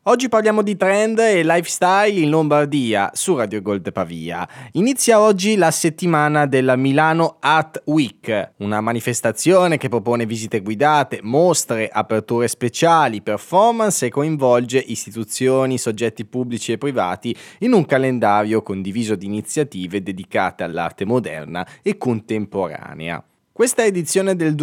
Oggi parliamo di trend e lifestyle in Lombardia su Radio Gold Pavia. Inizia oggi la settimana della Milano Art Week, una manifestazione che propone visite guidate, mostre, aperture speciali, performance e coinvolge istituzioni, soggetti pubblici e privati in un calendario condiviso di iniziative dedicate all'arte moderna e contemporanea. Questa edizione del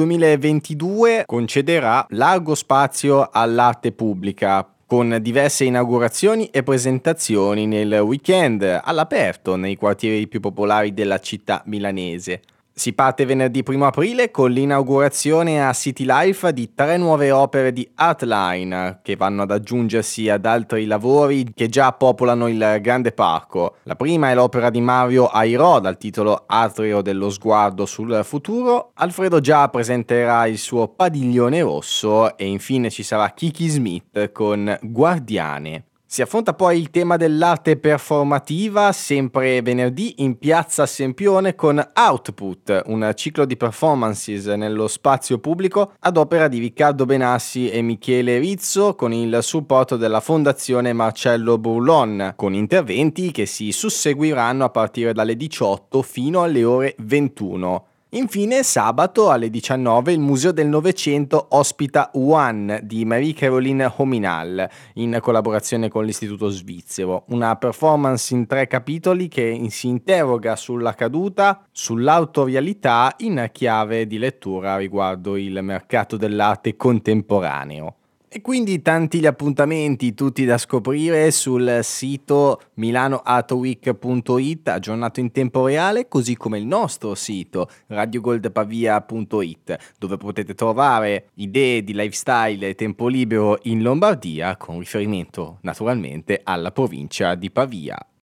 2022 concederà largo spazio all'arte pubblica, con diverse inaugurazioni e presentazioni nel weekend all'aperto nei quartieri più popolari della città milanese. Si parte venerdì 1 aprile con l'inaugurazione a City Life di 3 nuove opere di Artline che vanno ad aggiungersi ad altri lavori che già popolano il Grande Parco. La prima è l'opera di Mario Airò dal titolo Atrio dello sguardo sul futuro. Alfredo Già presenterà il suo Padiglione Rosso e infine ci sarà Kiki Smith con Guardiane. Si affronta poi il tema dell'arte performativa sempre venerdì in piazza Sempione con Output, un ciclo di performances nello spazio pubblico ad opera di Riccardo Benassi e Michele Rizzo con il supporto della Fondazione Marcello Burlon, con interventi che si susseguiranno a partire dalle 18 fino alle ore 21. Infine, sabato alle 19 il Museo del Novecento ospita One di Marie-Caroline Hominal in collaborazione con l'Istituto Svizzero, una performance in 3 capitoli che si interroga sulla caduta, sull'autorialità in chiave di lettura riguardo il mercato dell'arte contemporaneo. E quindi tanti gli appuntamenti, tutti da scoprire sul sito milanoartweek.it aggiornato in tempo reale, così come il nostro sito radiogoldpavia.it, dove potete trovare idee di lifestyle e tempo libero in Lombardia con riferimento naturalmente alla provincia di Pavia.